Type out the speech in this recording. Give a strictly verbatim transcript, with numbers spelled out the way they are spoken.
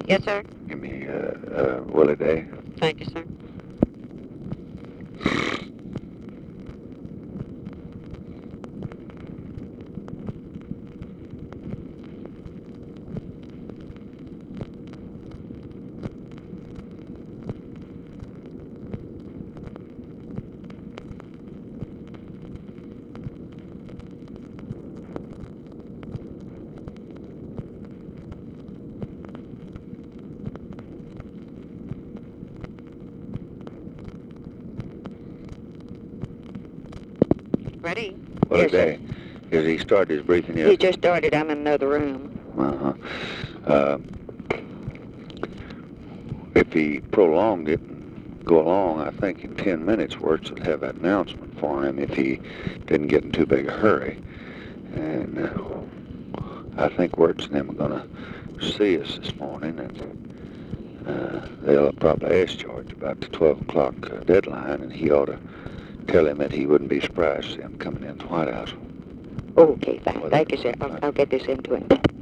Yes, sir. Give me uh, uh, Willie Day. Thank you, sir. Ready? Willie Yes, sir. Day. Has he started his briefing yet? He just started. I'm in another room. Uh-huh. Uh, if he prolonged it and go along, I think in ten minutes Wirtz would have that announcement for him if he didn't get in too big a hurry. And uh, I think Wirtz and him are going to see us this morning, and uh, they'll probably ask George about the twelve o'clock uh, deadline, and he ought to tell him that he wouldn't be surprised to see him coming in the White House. Okay, fine. Well, Thank you, sir. I'll, I'll get this into him.